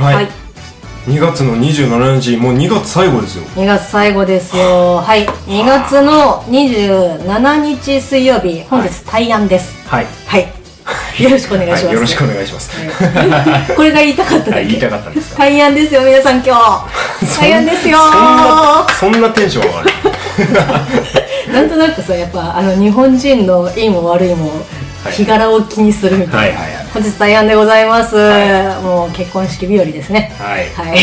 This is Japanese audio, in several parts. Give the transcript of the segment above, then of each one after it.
はい、2月の27日、もう2月最後ですよ。 2月最後ですよ。はい、2月の27日水曜日、本日大安です。 はいはい、よろしくお願いします。 よろしくお願いします。 これが言いたかっただけ。 言いたかったんですか。 大安ですよ、皆さん今日。大安ですよ。 そんなテンション上がる。 なんとなくさ、やっぱ日本人のいいも悪いも日柄を気にするみたいな。本日大安でございます。もう結婚式日和ですね。はい。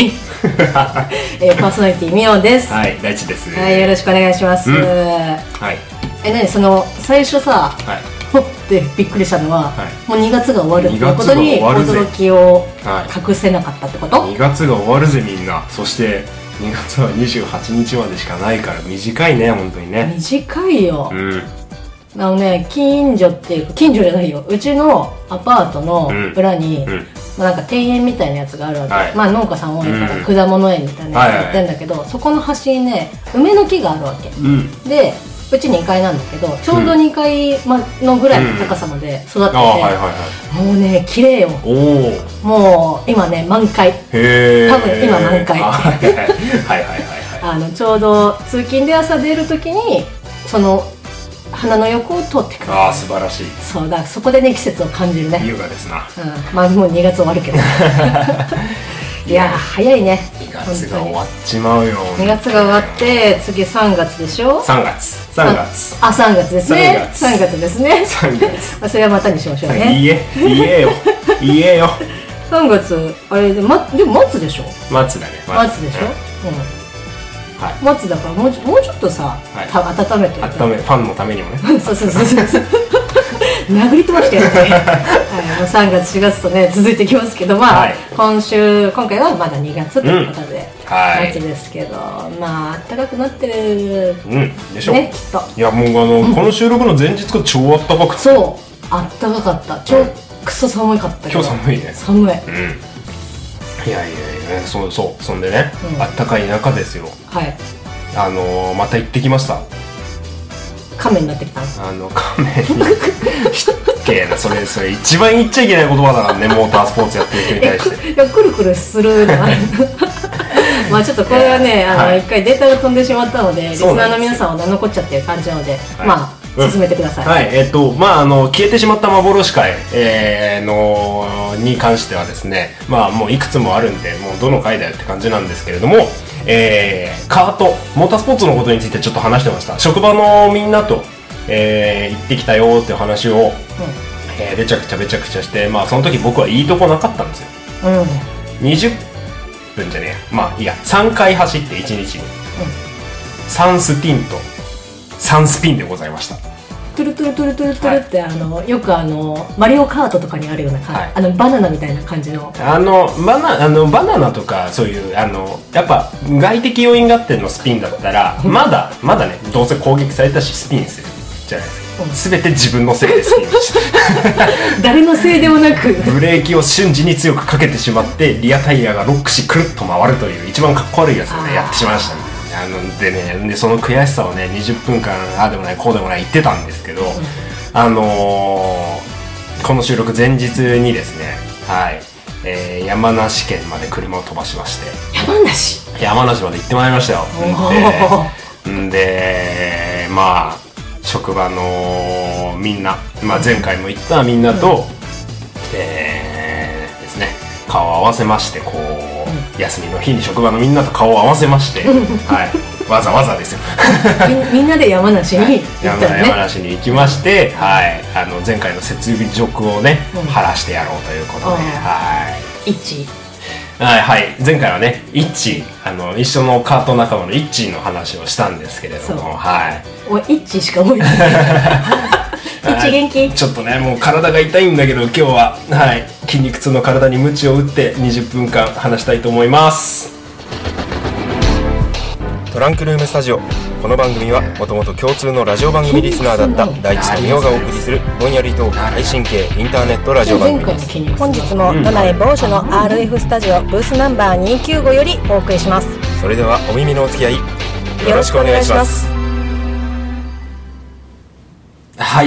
パーソナリティみおです。 はい、大地です。 はい、よろしくお願いします。はい。何その最初さ、ほってびっくりしたのは、もう2月が終わるっていうことに驚きを隠せなかったってこと？ 2 月が終わるぜみんな。そして2月は28日までしかないから短いね、本当にね。 短いよ。近所っていうか、近所じゃないよ、うちのアパートの裏に、なんか庭園みたいなやつがあるわけ。まあ農家さん多いから果物園みたいなやつやってんだけど、そこの端にね梅の木があるわけで、うち2階なんだけど、ちょうど2階のぐらいの高さまで育ってて、もうね綺麗よ。もう今ね満開。多分今満開。ちょうど通勤で朝出るときにその花の横を通ってくる。 ああ、素晴らしい。 そうだ、そこでね季節を感じるね。 優雅ですな。 まあもう2月終わるけど。いや早いね。 2月が終わっちまうよ。 2月が終わって次3月でしょ。 3月 3月ですね。3月ですね。それはまたにしましょうね。 言えよ。 3月あれでも末でしょ。 末だね。 末でしょ。末だからもうちょっとさ、温めて。 ファンのためにもね。 そう。殴り飛ばしてやって。もう3月4月とね続いてきますけど、まあ今回はまだ2月ということで末ですけど、まあ暖かくなってるでしょね、きっと。 いやもうこの収録の前日が超暖かくて。 そう、暖かかった。超クソ寒かったけど。 今日寒いね。 寒い。 いやそんでね、あったかい中ですよ。また行ってきました。 亀になってきた亀にそれ一番言っちゃいけない言葉だからね、モータースポーツやってる人に対して。 いや、くるくるするのまあちょっとこれはね、一回データが飛んでしまったので、リスナーの皆さんは何のこっちゃっていう感じなので、まあ進めてください。 消えてしまった幻回に関してはですね、もういくつもあるんで、もうどの回だよって感じなんですけれども、カートモータースポーツのことについてちょっと話してました。職場のみんなと、行ってきたよっていう話を、べちゃくちゃして、その時僕はいいとこなかったんですよ。20分じゃねえや、まあいいや、3回走って1日に、3スティンと3スピンでございました。 トゥルトゥルトゥルトゥルトゥルって、よくマリオカートとかにあるようなバナナみたいな感じのバナナとか、そういうやっぱ外的要因があってのスピンだったらまだね、どうせ攻撃されたしスピンするじゃないですか。全て自分のせいでスピンをした誰のせいでもなくブレーキを瞬時に強くかけてしまって、リアタイヤがロックしくるっと回るという一番かっこ悪いやつをねやってしまいましたね。でその悔しさをね20分間ああでもないこうでもない言ってたんですけど、この収録前日にですね、山梨県まで車を飛ばしまして、山梨まで行ってまいりましたよ。で職場のみんな、前回も言ったみんなと、ですね、顔を合わせまして、こう、休みの日に職場のみんなと顔を合わせまして、わざわざですよみんなで山梨に行ったね。 山梨に行きまして、前回の雪辱をね、晴らしてやろうということで、前回はね、イッチー、一緒のカート仲間のイッチーの話をしたんですけれども、 イッチーしか覚えてないイッチー元気？ ちょっとね、もう体が痛いんだけど、今日は筋肉痛の体に鞭を打って20分間話したいと思います。トランクルームスタジオ。この番組はもともと共通のラジオ番組リスナーだった大地とみおがお送りするぼんやりトーク配信系インターネットラジオ番組です。 本日も都内某所の RF スタジオブースナンバー295よりお送りします。 それではお耳のお付き合いよろしくお願いします。はい、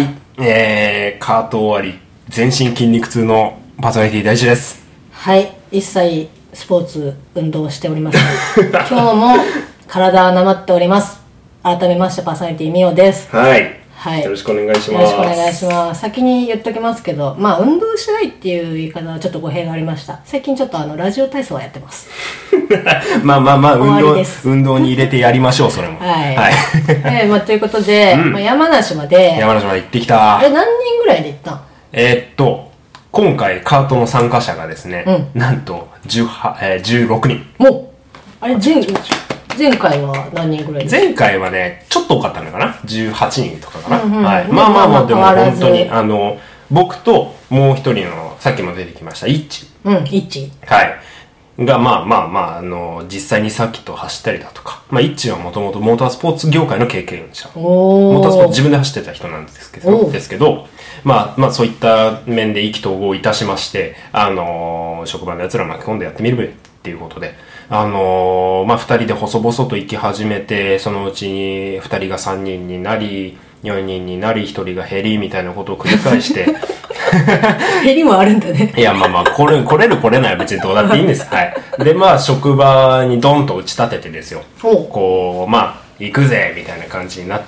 カート終わり全身筋肉痛のパーソナリティ大地です。 はい、一切スポーツ運動をしております今日も体はなまっております。改めましてパーソナリティみおです。 はい、はい、よろしくお願いします。 よろしくお願いします。先に言っときますけど、まあ運動しないっていう言い方はちょっと語弊がありました。最近ちょっとラジオ体操はやってますまあ運動に入れてやりましょうそれもはい、はい、まあということで、まあ、山梨まで行ってきた。 何人ぐらいで行ったん？ 今回カートの参加者がですね、なんと16人。 もうあれ前回は何人ぐらいですか？ 前回はねちょっと多かったのかな、18人とかかな、はい、まあでも本当に僕ともう一人のさっきも出てきましたイッチ、 イッチ、 はいが実際にさっきと走ったりだとか、イッチはもともとモータースポーツ業界の経験者、モータースポーツ自分で走ってた人なんですけど、そういった面で意気投合いたしまして、職場のやつら巻き込んでやってみるべっていうことで、二人で細々と行き始めて、そのうちに二人が3人になり、4人になり、1人が減りみたいなことを繰り返して減りもあるんだね。 いや来れる来れないは別にどうだっていいんです。はい。で職場にドンと打ち立ててですよ、こう行くぜみたいな感じになって、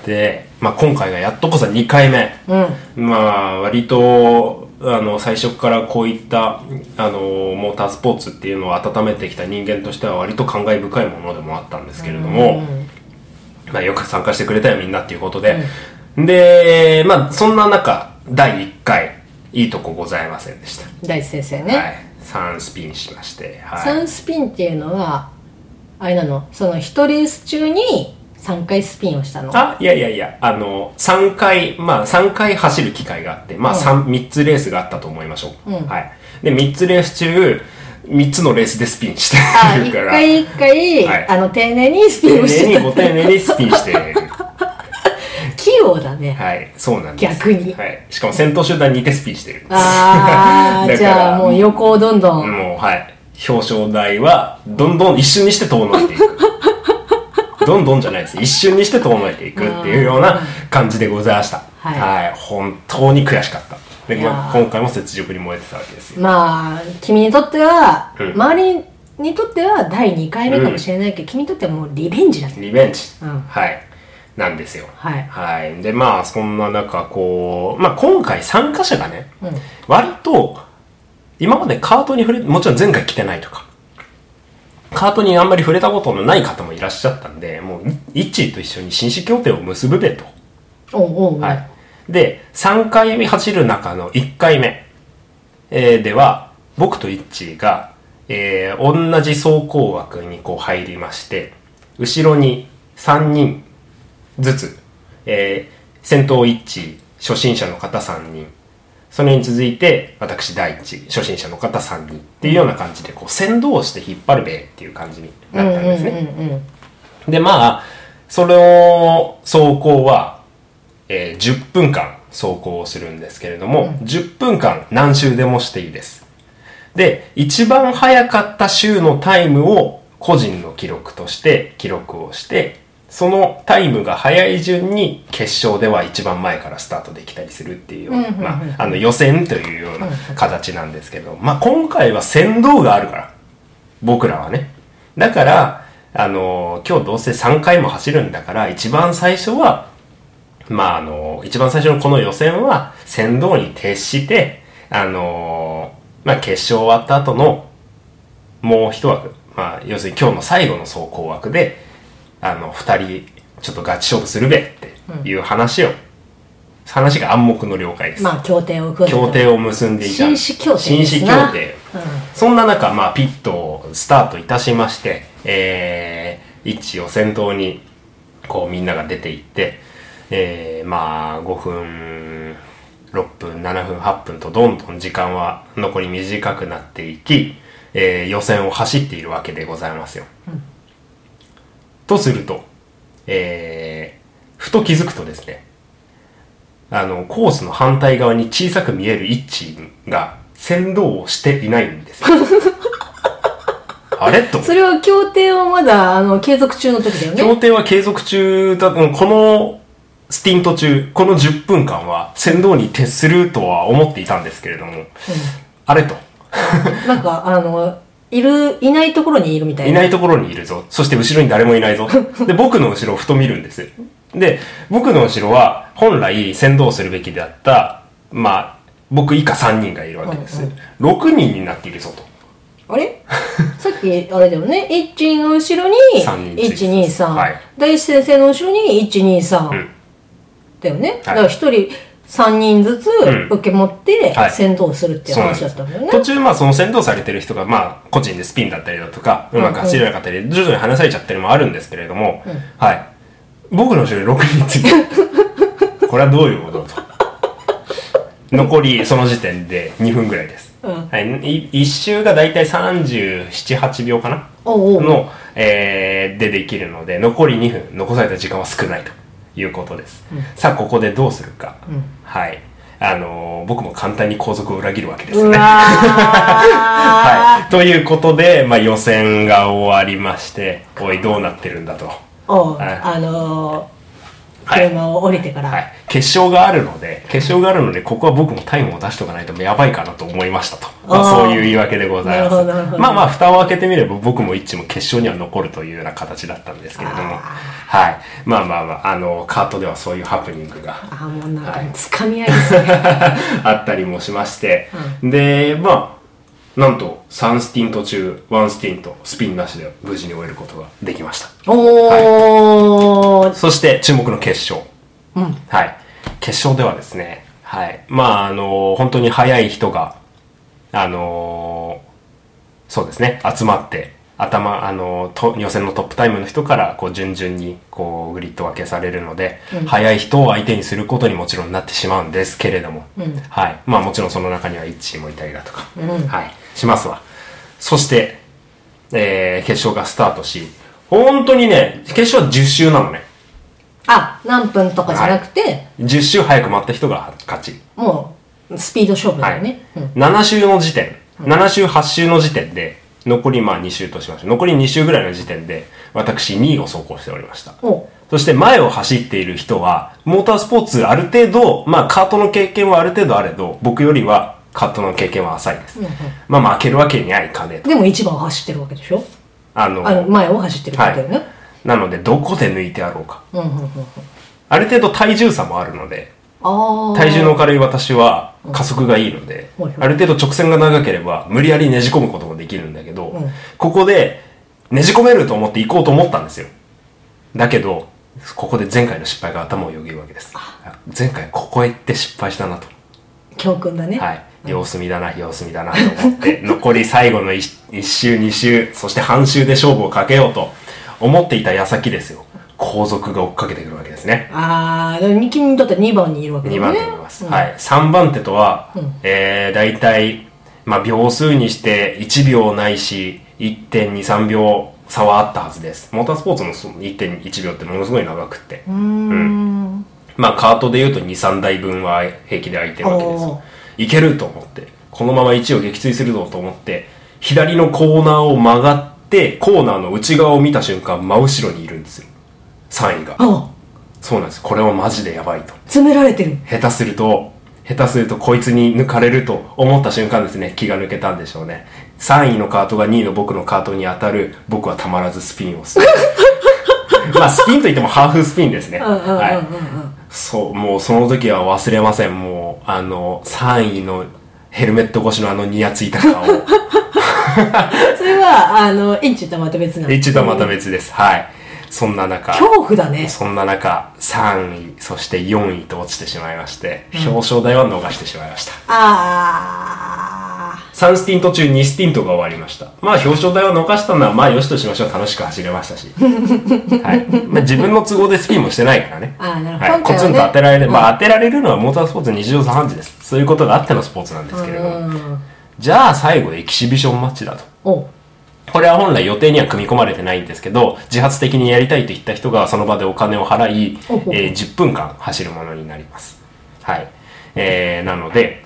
今回がやっとこそ2回目、割と最初からこういったモータースポーツっていうのを温めてきた人間としては割と感慨深いものでもあったんですけれども、よく参加してくれたよみんなっていうことで、でそんな中第1回いいとこございませんでした。 大地先生ね、 はい、3スピンしまして、 はい、3スピンっていうのはあれなの、その1レース中に3回スピンをしたの？ いや3回走る機会があって、3つレースがあったと思いましょう、はい。で3つレース中3つのレースでスピンしてるから、 一回、はい、丁寧にスピンをしてた、 丁寧にスピンしてる器用だね。 はい、そうなんです。 逆に、 はい、しかも先頭集団にいてスピンしてる。 じゃあもう横をどんどんはい、表彰台はどんどん一瞬にして遠のいていくどんどんじゃないです、一瞬にして遠のいていくっていうような感じでございました。はい、本当に悔しかった。で今回も雪辱に燃えてたわけですよ。 君にとっては、周りにとっては第2回目かもしれないけど、君にとってはもうリベンジだね。 リベンジ、はいなんですよ。はい。でそんな中今回参加者がね、割と今までカートにもちろん前回来てないとかカートにあんまり触れたことのない方もいらっしゃったんで、もうイッチーと一緒に紳士協定を結ぶべと。はい。で3回目走る中の1回目、では僕とイッチーが、同じ走行枠に入りまして、後ろに3人ずつ、先頭イッチー初心者の方3人、それに続いて私第一初心者の方3人っていうような感じで先導をして引っ張るべっていう感じになったんですね。でそれを走行は、10分間走行をするんですけれども、10分間何周でもしていいです。で一番早かった周のタイムを個人の記録として記録をして、そのタイムが早い順に決勝では一番前からスタートできたりするっていうような、予選というような形なんですけど、今回は先導があるから僕らはね、だから今日どうせ3回も走るんだから、一番最初は一番最初のこの予選は先導に徹して、決勝終わった後のもう一枠、要するに今日の最後の走行枠で2人ちょっとガチ勝負するべっていう話が暗黙の了解です。 協定を結んでいた紳士協定ですな。 紳士協定、そんな中ピットをスタートいたしまして、一を先頭にみんなが出ていって、5分6分7分8分とどんどん時間は残り短くなっていき、予選を走っているわけでございますよ。とすると、ふと気づくとですね、コースの反対側に小さく見えるイッチが先導をしていないんですよ。あれと。 それは協定はまだ継続中の時だよね。 協定は継続中だ。このスティント中、この10分間は先導に徹するとは思っていたんですけれども、あれと。 いないところにいるみたいな。 いないところにいるぞ。そして後ろに誰もいないぞ。で、僕の後ろをふと見るんです。で、僕の後ろは本来先導するべきであった、僕以下3人がいるわけです。6人になっているぞと。 あれさっき、あれだよね。1の後ろに、1、2、3。はい、大志先生の後ろに、1、2、3。だよね。だから1人、3人ずつ受け持って先導するっていう話だったんだよね。 途中その先導されてる人が個人でスピンだったりだとかうまく走れなかったり徐々に離されちゃったりもあるんですけれども、はい、僕の後ろに6人ついてこれはどういうことと残りその時点で2分ぐらいです、はい、1周がだいたい37、8秒かなの、でできるので残り2分残された時間は少ないということです、さあここでどうするか、はい、僕も簡単に後続を裏切るわけですねはい、ということで、予選が終わりましておいどうなってるんだと車を降りてから、 はい、決勝があるのでここは僕もタイムを出しとかないとやばいかなと思いましたと、そういう言い訳でございます。蓋を開けてみれば僕も一致も決勝には残るというような形だったんですけれども、はい、カートではそういうハプニングがもうなんかつかみ合いですね、 あったりもしまして、でなんと3スティント中1スティントスピンなしで無事に終えることができました。はい、そして注目の決勝、はい、決勝ではですね、はい、本当に速い人がそうですね集まって予選のトップタイムの人から順々にグリッド分けされるので、速い人を相手にすることにもちろんなってしまうんですけれども、はい、もちろんその中には1チームいたりだとか、はい、しますわ。そして、決勝がスタートし、本当にね決勝は10周なのね。 何分とかじゃなくて、はい、 10周早く回った人が勝ち。 もうスピード勝負だよね、 はい、7周の時点、7周8周の時点で残り2周としましょう。残り2周ぐらいの時点で私2位を走行しておりました。そして前を走っている人はモータースポーツある程度カートの経験はある程度あれど僕よりはカートの経験は浅いです、負けるわけにはいかねえと。 でも1番走ってるわけでしょ。前を走ってるわけだよね、はい、 なのでどこで抜いてやろうか、ある程度体重差もあるので、体重の軽い私は加速がいいので、ある程度直線が長ければ無理やりねじ込むこともできるんだけど、ここでねじ込めると思って行こうと思ったんですよ。だけどここで前回の失敗が頭をよぎるわけです。前回ここへ行って失敗したなと、 教訓だね。 はい、様子見だなと思って残り最後の 1周2周そして半周で勝負をかけようと思っていた矢先ですよ、後続が追っかけてくるわけですね。 君にとって2番にいるわけだね。 2番手にいます、はい、3番手とは、だいたい秒数にして1秒ないし 1.23 秒差はあったはずです。モータースポーツの 1.1 秒ってものすごい長くって、カートでいうと 2,3 台分は平気で空いてるわけですよ。いけると思ってこのまま1を撃墜するぞと思って左のコーナーを曲がってコーナーの内側を見た瞬間真後ろにいるんですよ、3位が。そうなんです。これはマジでやばいと。 詰められてる。 下手するとこいつに抜かれると思った瞬間ですね、気が抜けたんでしょうね。3位のカートが2位の僕のカートに当たる。僕はたまらずスピンをするスピンといってもハーフスピンですね。そう、もうその時は忘れません。もう3位のヘルメット越しのニヤついた顔それはインチとはまた別なの。 インチとはまた別です。はい。そんな中恐怖だね。 そんな中3位そして4位と落ちてしまいまして、表彰台は逃してしまいました。3スティント中2スティントが終わりました。表彰台を逃したのはよしとしましょう。楽しく走れましたし、はい、自分の都合でスピンもしてないからね。 なるほど、はい、 コツンと当てられる、当てられるのはモータースポーツ日常茶飯事です。そういうことがあってのスポーツなんですけれども、じゃあ最後エキシビションマッチだと。これは本来予定には組み込まれてないんですけど、自発的にやりたいと言った人がその場でお金を払い、10分間走るものになります。はい。なので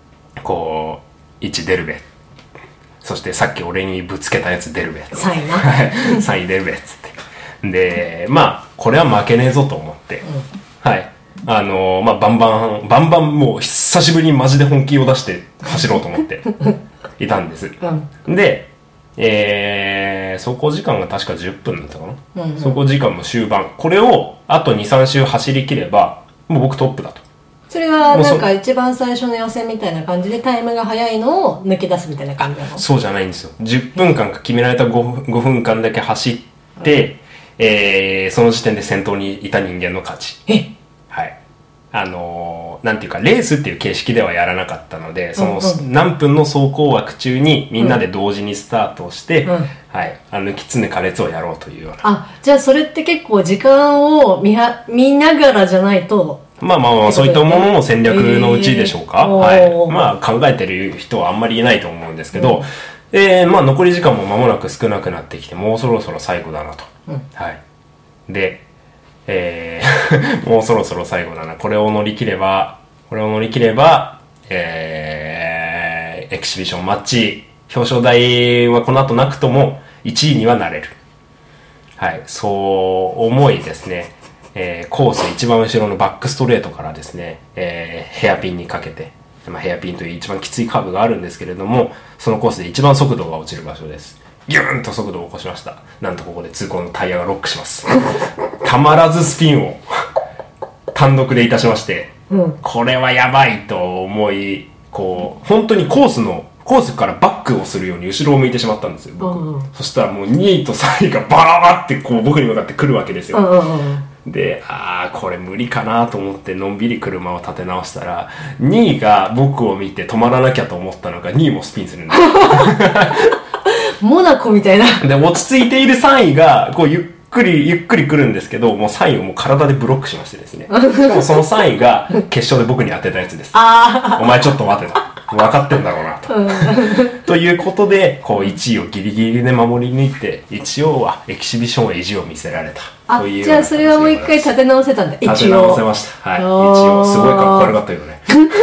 1出るべ、そしてさっき俺にぶつけたやつ出るべ、 3位な 3位出るべっつってでこれは負けねえぞと思って、はい、バンバンもう久しぶりにマジで本気を出して走ろうと思っていたんです、で走行時間が確か10分だったかな、走行時間も終盤、これをあと 2,3 周走り切ればもう僕トップだと。 それがなんか一番最初の予選みたいな感じでタイムが速いのを抜け出すみたいな感じなの？ そうじゃないんですよ。10分間か決められた 5分間だけ走って、その時点で先頭にいた人間の勝ち。はい。なんていうか、レースっていう形式ではやらなかったので、その何分の走行枠中にみんなで同時にスタートをして、はい、キツネ加列をやろうというような。 じゃあそれって結構時間を見ながらじゃないと、そういったものの戦略のうちでしょうか。はい。考えてる人はあんまりいないと思うんですけど、残り時間も間もなく少なくなってきて、もうそろそろ最後だなと。はい。で、もうそろそろ最後だな。これを乗り切れば、エキシビションマッチ、表彰台はこの後なくとも1位にはなれる。はい。そう思いですね。コース一番後ろのバックストレートからですね、ヘアピンにかけて、ヘアピンという一番きついカーブがあるんですけれども、そのコースで一番速度が落ちる場所です。ギューンと速度を起こしました。なんとここで通行のタイヤがロックします。たまらずスピンを単独でいたしまして、これはやばいと思い、本当にコースからバックをするように後ろを向いてしまったんですよ、僕。そしたらもう2位と3位がバラバラって僕に向かって来るわけですよ。で、これ無理かなと思ってのんびり車を立て直したら、2位が僕を見て止まらなきゃと思ったのが2位もスピンするんですよ。 モナコみたいな。 で、落ち着いている3位が、ゆっくり来るんですけど、もう3位をもう体でブロックしましてですね。でもその3位が決勝で僕に当てたやつです。お前ちょっと待てと。分かってんだろうなと。ということで、1位をギリギリで守り抜いて、一応はエキシビションへ意地を見せられた。 じゃあそれはもう一回立て直せたんだ、一応。 立て直せました。はい。一応、すごいかっこ悪かったよね。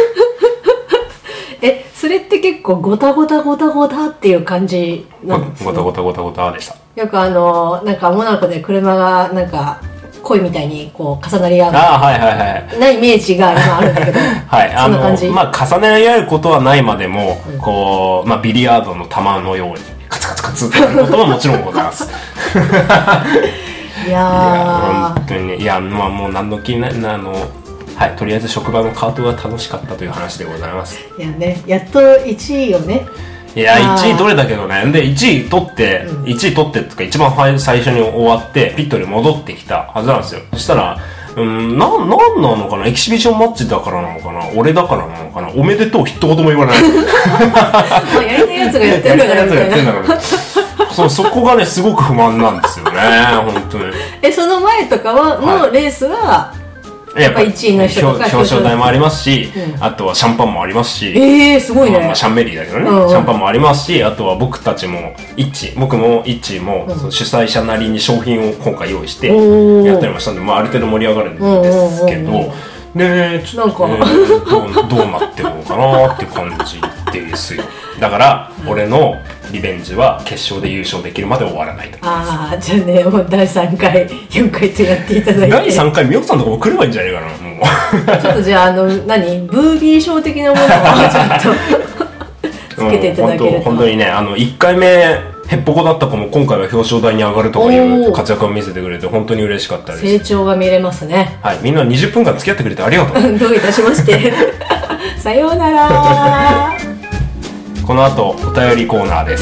それって結構ゴタゴタっていう感じなんですか？ ゴタでした。 よくなんかモナコで車がなんか恋みたいに重なり合うなイメージが今あるんだけど、はい、そんな感じ。 重ね合うことはないまでも、ビリヤードの球のようにカツカツカツってやることはもちろんございます。 いや本当にね、いやもう何の気になはい、とりあえず職場のカートが楽しかったという話でございます。 いやね、やっと1位をね。 いや、1位取れたけどね。で、1位取ってとか一番最初に終わって、ピットに戻ってきたはずなんですよ。そしたら、なんなのかな、エキシビションマッチだからなのかな、俺だからなのかな、おめでとう一言も言わない。 やりたいやつがやってるんだからみたいな。 そこがね、すごく不満なんですよね、本当に。 その前とかのレースは、やっぱ1位の人とか表彰台もありますし、あとはシャンパンもありますし、 すごいね。 シャンメリーだけどね、シャンパンもありますし、あとは僕たちも僕もイッチも主催者なりに商品を今回用意してやったりもしたんで、ある程度盛り上がるんですけど、でちょっと、どうなってるのかなって感じですよ。だから俺のリベンジは決勝で優勝できるまで終わらないと。 じゃあね、もう第3回4回とやっていただいて、 第3回みよこさんとかも来ればいいんじゃないかな。もうちょっとじゃあブービー賞的なものをちょっとつけていただけると。 本当にね、1回目へっぽこだった子も今回は表彰台に上がるとかいう活躍を見せてくれて本当に嬉しかったです。 成長が見れますね。 はい、みんな20分間付き合ってくれてありがとう。 どういたしまして。さようなら。 この後お便りコーナーです。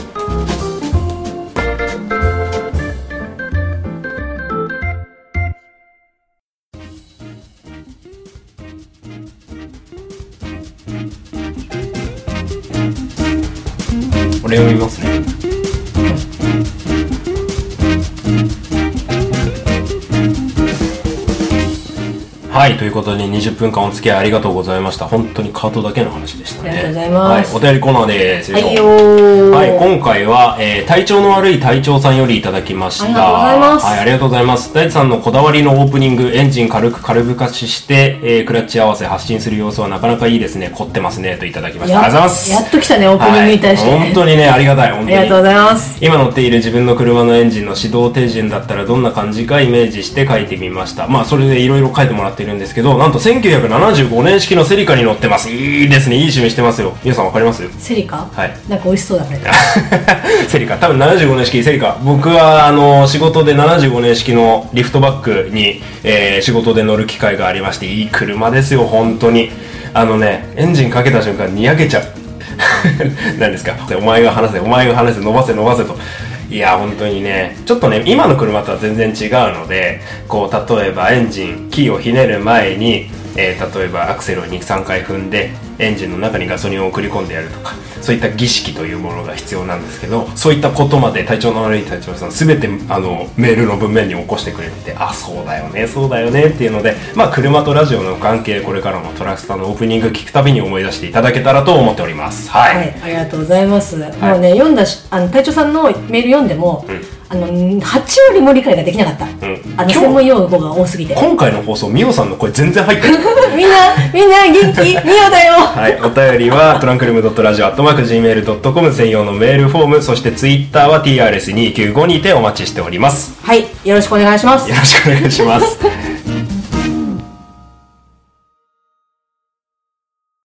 これ読みますね。はい、ということで20分間お付き合いありがとうございました。本当にカートだけの話でしたね。 ありがとうございます。 はい、お便りコーナーです。 はいよー。はい、今回は、体調の悪い隊長さんよりいただきました。 ありがとうございます。 はい、ありがとうございます。大地さんのこだわりのオープニング、エンジン軽ぶかしして、クラッチ合わせ発進する様子はなかなかいいですね。凝ってますね。といただきました。ありがとうございます。 やっと来たね、オープニングに対して。 はい、本当にね、ありがたい。本当に。 ありがとうございます。 今乗っている自分の車のエンジンの始動手順だったらどんな感じかイメージして書いてみました。それでいろいろ書いてもらってるんですけど、なんと1975年式のセリカに乗ってます。いいですね、いい趣味してますよ。皆さんわかります？ セリカ？ はい。 なんか美味しそうだね。 セリカ、多分75年式セリカ。僕は仕事で75年式のリフトバックに、仕事で乗る機会がありまして、いい車ですよ、本当に。エンジンかけた瞬間にやけちゃう。何ですか、お前が話せ、お前が話せ、伸ばせ伸ばせと。いや本当にね、ちょっとね、今の車とは全然違うので、こう例えばエンジンキーをひねる前に、例えばアクセルを 2,3 回踏んでエンジンの中にガソリンを送り込んでやるとか、そういった儀式というものが必要なんですけど、そういったことまで体調の悪い隊長さん全てメールの文面に起こしてくれて、あ、そうだよねそうだよねっていうので、まあ車とラジオの関係、これからもトラクスタのオープニング聞くたびに思い出していただけたらと思っております。はい、はい、 ありがとうございます。はい、もうね、読んだ隊長さんのメール読んでも、8割も理解ができなかった、専門用語が多すぎて。 今回の放送、ミオさんの声全然入ってる。 みんな元気、ミオだよ。 はい、お便りはトランクルーム.radio@gmail.com 専用のメールフォーム、そしてツイッターは TRS295 にてお待ちしております。 はい、よろしくお願いします。 よろしくお願いします。